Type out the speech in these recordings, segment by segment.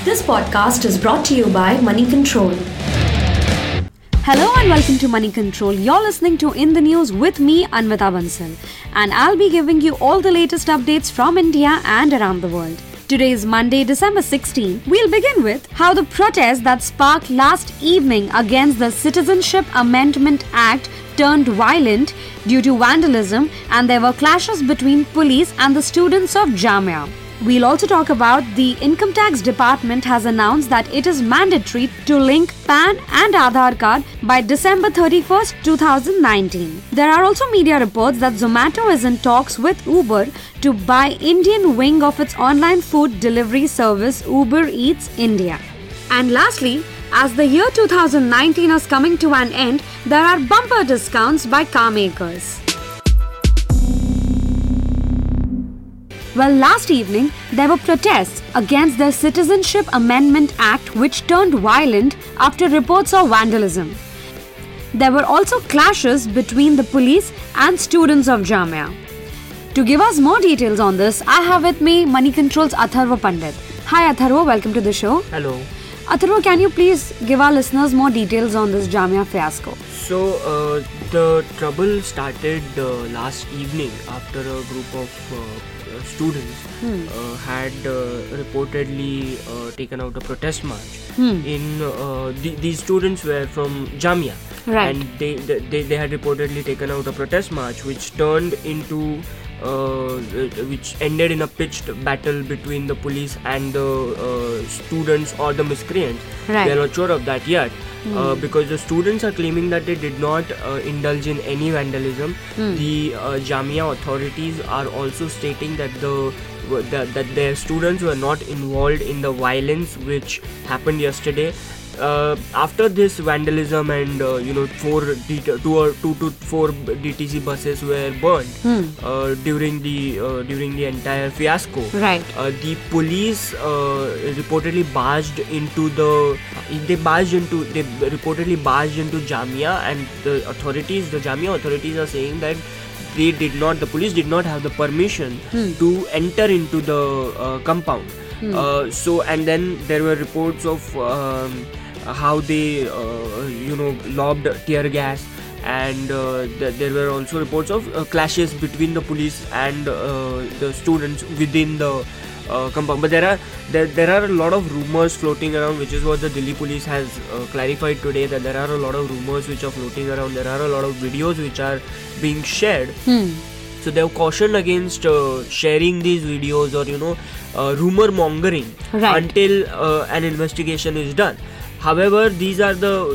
This podcast is brought to you by Money Control. Hello and welcome to Money Control. You're listening to In the News with me, Anvita Bansal. And I'll be giving you all the latest updates from India and around the world. Today is Monday, December 16. We'll begin with how the protest that sparked last evening against the Citizenship Amendment Act turned violent due to vandalism, and there were clashes between police and the students of Jamia. We'll also talk about the Income Tax Department has announced that it is mandatory to link PAN and Aadhaar card by December 31st, 2019. There are also media reports that Zomato is in talks with Uber to buy Indian wing of its online food delivery service Uber Eats India. And lastly, as the year 2019 is coming to an end, there are bumper discounts by car makers. Well, last evening, there were protests against the Citizenship Amendment Act which turned violent after reports of vandalism. There were also clashes between the police and students of Jamia. To give us more details on this, I have with me Money Control's Atharva Pandit. Hi Atharva, welcome to the show. Hello. Atharva, can you please give our listeners more details on this Jamia fiasco? So, the trouble started last evening after a group of students had reportedly taken out a protest march. These students were from Jamia, Right. and they had reportedly taken out a protest march, which ended in a pitched battle between the police and the students or the miscreants. Right. We are not sure of that yet. Because the students are claiming that they did not indulge in any vandalism. The Jamia authorities are also stating that that their students were not involved in the violence which happened yesterday. After this vandalism and 2 to 4 DTC buses were burned during the entire fiasco. Right. The police reportedly reportedly barged into Jamia, and the Jamia authorities are saying that the police did not have the permission to enter into the compound. And then there were reports of how they lobbed tear gas, and there were also reports of clashes between the police and the students within the compound. But there are a lot of rumors floating around, which is what the Delhi police has clarified today, that there are a lot of rumors which are floating around. There are a lot of videos which are being shared. So they have cautioned against sharing these videos or rumor mongering until an investigation is done. However, these are the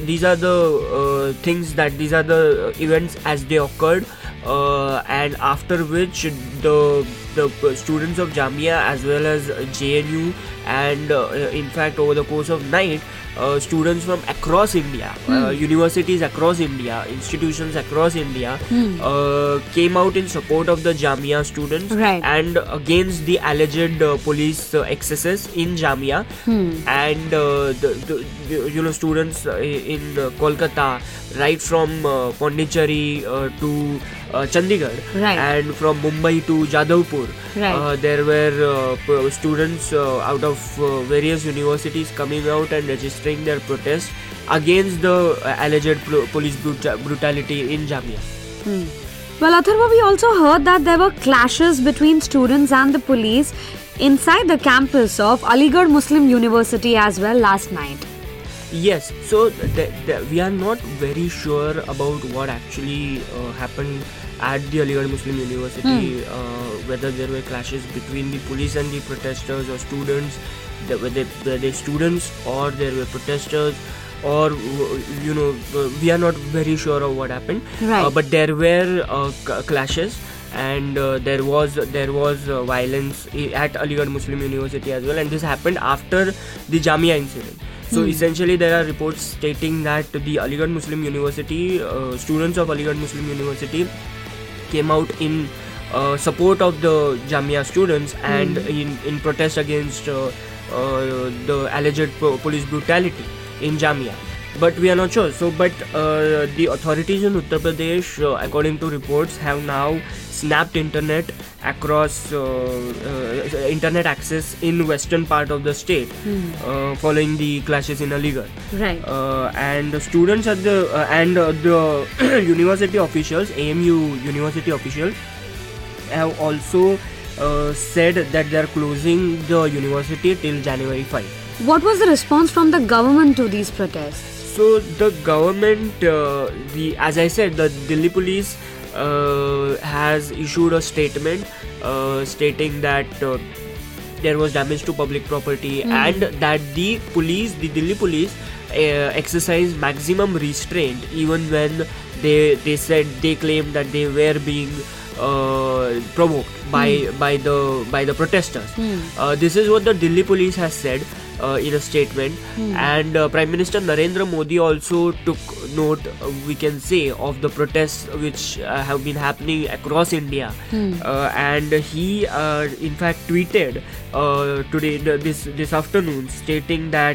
events as they occurred, and after which the students of Jamia as well as JNU, and in fact over the course of night, students from across India, universities across India, institutions across India came out in support of the Jamia students and against the alleged police excesses in Jamia. And the students in Kolkata, right from Pondicherry to Chandigarh, and from Mumbai to Jadavpur, there were students out of various universities coming out and registering their protest against the alleged police brutality in Jamia. Well, Atharva, we also heard that there were clashes between students and the police inside the campus of Aligarh Muslim University as well last night. Yes, so we are not very sure about what actually happened at the Aligarh Muslim University, whether there were clashes between the police and the protesters or students, were they students or there were protesters, or we are not very sure of what happened. But there were clashes, and there was violence at Aligarh Muslim University as well, and this happened after the Jamia incident. So essentially there are reports stating that the Aligarh Muslim University, students of Aligarh Muslim University came out in support of the Jamia students and in protest against the alleged police brutality in Jamia. But we are not sure. So, but the authorities in Uttar Pradesh, according to reports, have now snapped internet across internet access in western part of the state following the clashes in Aligarh. Right. And the students at the university officials, AMU university officials, have also said that they are closing the university till January 5. What was the response from the government to these protests? So the government, as I said, the Delhi police has issued a statement stating that there was damage to public property and that the Delhi police exercised maximum restraint even when they claimed that they were being provoked by the protesters. This is what the Delhi police has said in a statement, and Prime Minister Narendra Modi also took note, we can say, of the protests which have been happening across India, and he in fact tweeted today this afternoon stating that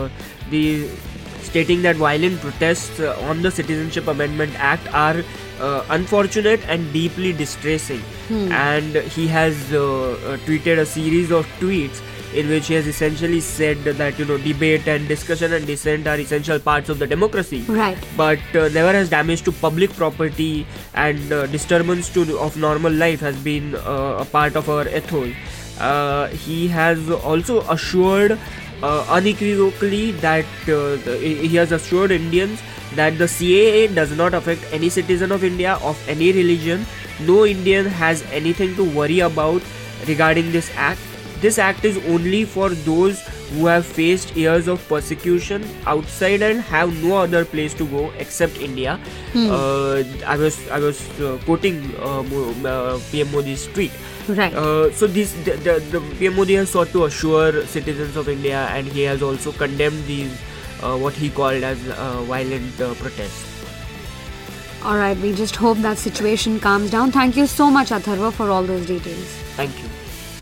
violent protests on the Citizenship Amendment Act are unfortunate and deeply distressing. And he has tweeted a series of tweets in which he has essentially said that debate and discussion and dissent are essential parts of the democracy. Right. But never has damage to public property and disturbance of normal life has been a part of our ethos. He has also assured unequivocally that he has assured Indians that the CAA does not affect any citizen of India of any religion. No Indian has anything to worry about regarding this act. This act is only for those who have faced years of persecution outside and have no other place to go except India. I was quoting PM Modi's tweet. Right. So the PM Modi has sought to assure citizens of India, and he has also condemned these what he called as violent protests. Alright, we just hope that situation calms down. Thank you so much, Atharva, for all those details. Thank you.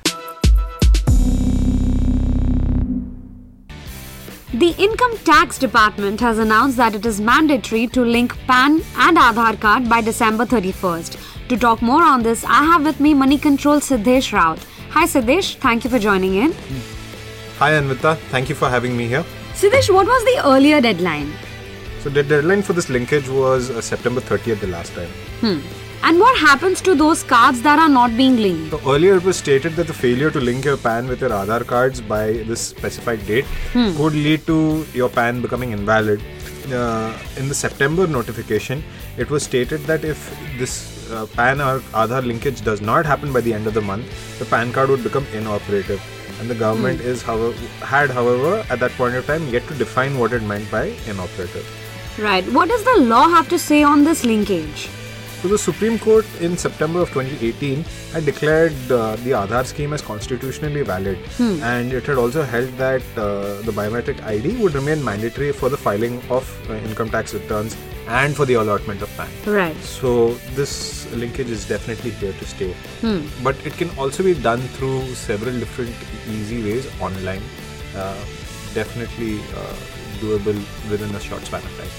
The Income Tax Department has announced that it is mandatory to link PAN and Aadhaar card by December 31st. To talk more on this, I have with me Money Control Siddesh Raut. Hi Siddesh, thank you for joining in. Hi Anvita, thank you for having me here. Siddesh, what was the earlier deadline? So the deadline for this linkage was September 30th the last time. And what happens to those cards that are not being linked? So earlier it was stated that the failure to link your PAN with your Aadhaar cards by this specified date could lead to your PAN becoming invalid. In the September notification, it was stated that if this PAN or Aadhaar linkage does not happen by the end of the month, the PAN card would become inoperative. And the government had, however, at that point of time, yet to define what it meant by inoperative. Right. What does the law have to say on this linkage? So the Supreme Court in September of 2018 had declared the Aadhaar scheme as constitutionally valid, and it had also held that the biometric ID would remain mandatory for the filing of income tax returns and for the allotment of PAN. Right. So this linkage is definitely here to stay. But it can also be done through several different easy ways online. Definitely doable within a short span of time.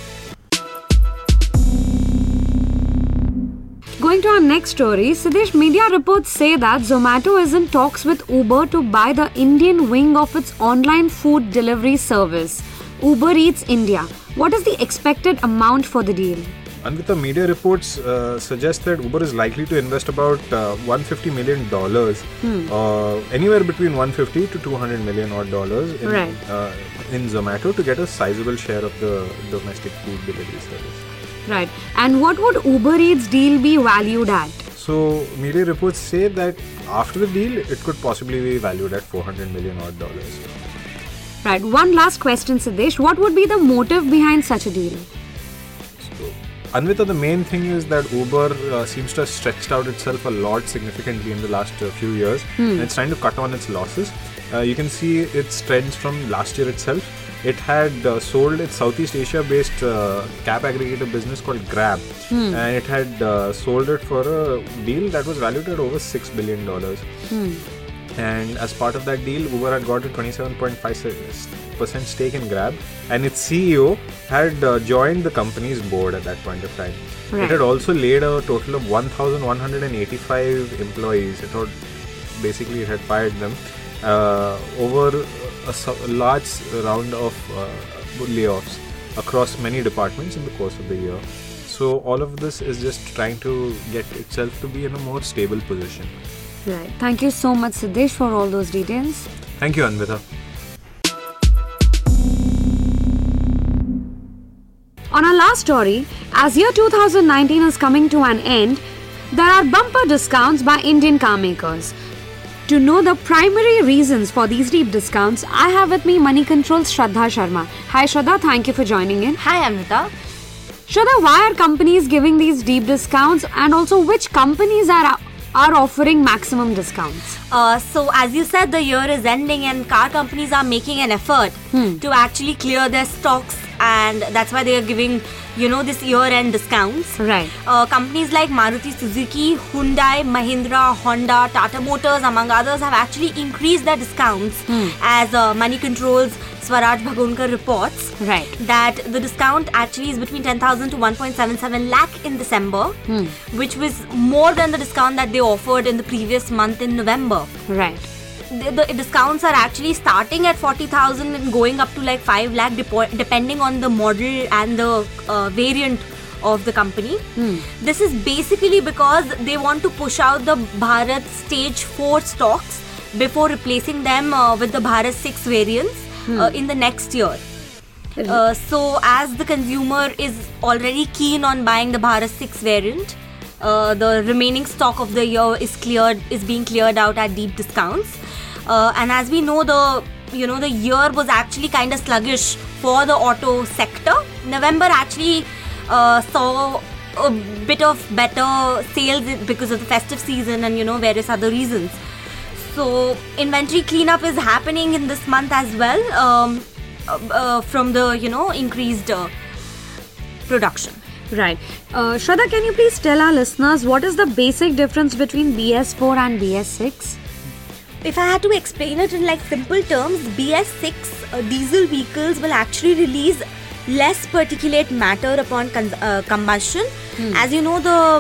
Going to our next story, Siddesh, media reports say that Zomato is in talks with Uber to buy the Indian wing of its online food delivery service, Uber Eats India. What is the expected amount for the deal? And with the media reports suggest that Uber is likely to invest about $150 million, anywhere between $150 to $200 million odd dollars in Zomato to get a sizable share of the domestic food delivery service. Right. And what would Uber Eats deal be valued at? So, media reports say that after the deal, it could possibly be valued at $400 million odd dollars. Right. One last question, Siddesh. What would be the motive behind such a deal? So, Anvita, the main thing is that Uber seems to have stretched out itself a lot significantly in the last few years, and it's trying to cut on its losses. You can see its trends from last year itself. It had sold its Southeast Asia-based cab aggregator business called Grab, and it had sold it for a deal that was valued at over $6 billion. And as part of that deal, Uber had got a 27.5% stake in Grab, and its CEO had joined the company's board at that point of time. Right. It had also laid a total of 1,185 employees. Basically, it had fired them over a large round of layoffs across many departments in the course of the year. So all of this is just trying to get itself to be in a more stable position. Right. Thank you so much, Siddesh, for all those details. Thank you, Anvita. On our last story, as year 2019 is coming to an end, there are bumper discounts by Indian car makers. To know the primary reasons for these deep discounts, I have with me Money Control's Shraddha Sharma. Hi Shraddha, thank you for joining in. Hi Amrita. Shraddha, why are companies giving these deep discounts, and also which companies are offering maximum discounts? So as you said, the year is ending and car companies are making an effort to actually clear their stocks, and that's why they are giving, this year-end discounts. Right. Companies like Maruti Suzuki, Hyundai, Mahindra, Honda, Tata Motors, among others, have actually increased their discounts as Money Control's Swaraj Bhagonkar reports that the discount actually is between 10,000 to 1.77 lakh in December, which was more than the discount that they offered in the previous month in November. Right. The discounts are actually starting at 40,000 and going up to like 5 lakh depending on the model and the variant of the company. This is basically because they want to push out the Bharat Stage 4 stocks before replacing them with the Bharat 6 variants in the next year. So as the consumer is already keen on buying the Bharat 6 variant, the remaining stock of the year is being cleared out at deep discounts. And as we know, the year was actually kind of sluggish for the auto sector. November actually saw a bit of better sales because of the festive season and various other reasons. So inventory cleanup is happening in this month as well from the increased production. Right. Shraddha, can you please tell our listeners what is the basic difference between BS4 and BS6? If I had to explain it in like simple terms, BS6 diesel vehicles will actually release less particulate matter upon combustion. As you know,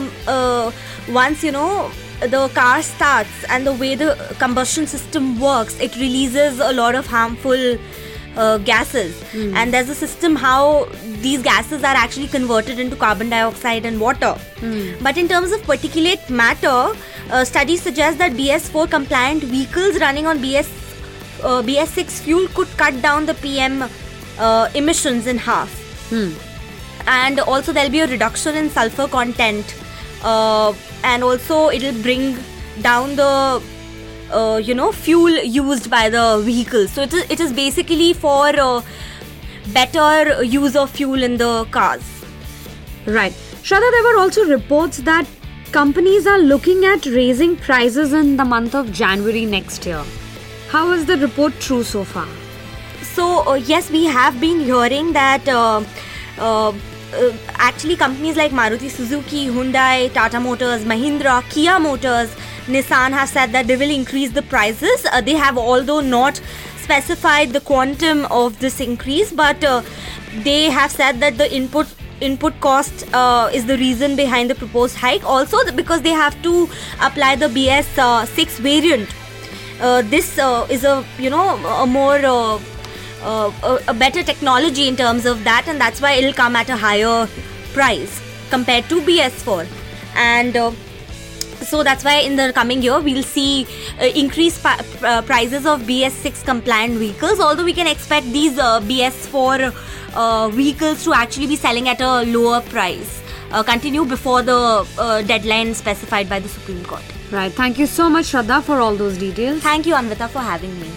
once the car starts and the way the combustion system works, it releases a lot of harmful gases, and there's a system how these gases are actually converted into carbon dioxide and water. But in terms of particulate matter, studies suggest that BS4 compliant vehicles running on BS6 fuel could cut down the PM emissions in half. And also there'll be a reduction in sulfur content, and also it'll bring down the fuel used by the vehicle. So it is basically for better use of fuel in the cars. Right. Shraddha, there were also reports that companies are looking at raising prices in the month of January next year. How is the report true so far? So yes, we have been hearing that actually companies like Maruti Suzuki, Hyundai, Tata Motors, Mahindra, Kia Motors, Nissan have said that they will increase the prices. They have although not specified the quantum of this increase, but they have said that the input cost is the reason behind the proposed hike. Also because they have to apply the BS6 variant. This is a more a better technology in terms of that, and that's why it'll come at a higher price compared to BS4. And so that's why in the coming year we'll see increased prices of BS6 compliant vehicles, although we can expect these BS4 vehicles to actually be selling at a lower price, continue before the deadline specified by the Supreme Court. Right. Thank you so much, Shraddha, for all those details. Thank you, Anvita, for having me.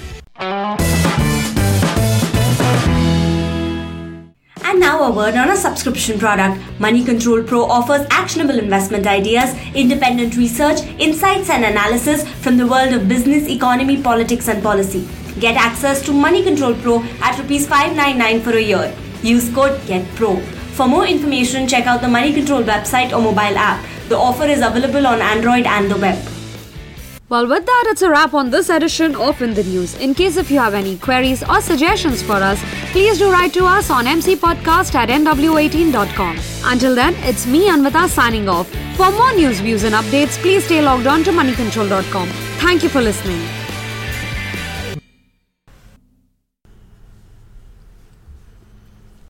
And now a word on a subscription product. Money Control Pro offers actionable investment ideas, independent research, insights and analysis from the world of business, economy, politics and policy. Get access to Money Control Pro at ₹599 for a year. Use code GETPRO. For more information, check out the Money Control website or mobile app. The offer is available on Android and the web. Well, with that, it's a wrap on this edition of In the News. In case if you have any queries or suggestions for us, please do write to us on mcpodcast@nw18.com. Until then, it's me, Anvita, signing off. For more news, views and updates, please stay logged on to moneycontrol.com. Thank you for listening.